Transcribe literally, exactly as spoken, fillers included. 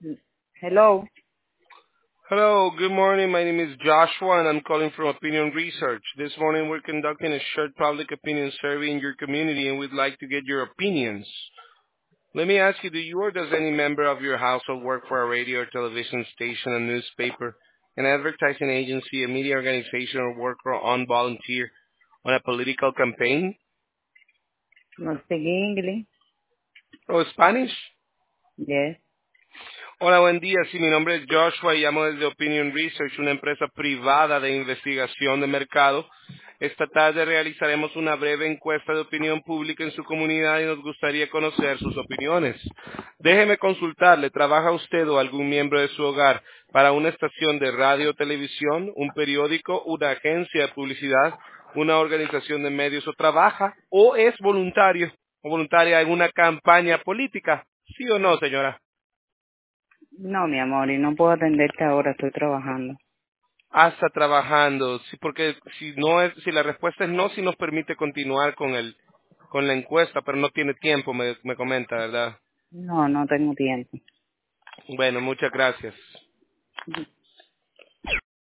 Hello. Hello, good morning. My name is Joshua and I'm calling from Opinion Research. This morning we're conducting a short public opinion survey in your community and we'd like to get your opinions. Let me ask you, do you or does any member of your household work for a radio or television station, a newspaper, an advertising agency, a media organization, or work on volunteer on a political campaign? No speak English. ¿O Spanish? Yes. Hola, buen día. Sí, mi nombre es Joshua y llamo desde Opinion Research, una empresa privada de investigación de mercado. Esta tarde realizaremos una breve encuesta de opinión pública en su comunidad y nos gustaría conocer sus opiniones. Déjeme consultarle, ¿trabaja usted o algún miembro de su hogar para una estación de radio o televisión, un periódico, una agencia de publicidad, una organización de medios o trabaja o es voluntario o voluntaria en una campaña política? ¿Sí o no, señora? No, mi amor, y no puedo atenderte ahora, estoy trabajando. Hasta trabajando, sí, porque si no es, si la respuesta es no, sí nos permite continuar con el, con la encuesta, pero no tiene tiempo, me, me comenta, ¿verdad? No, no tengo tiempo. Bueno, muchas gracias.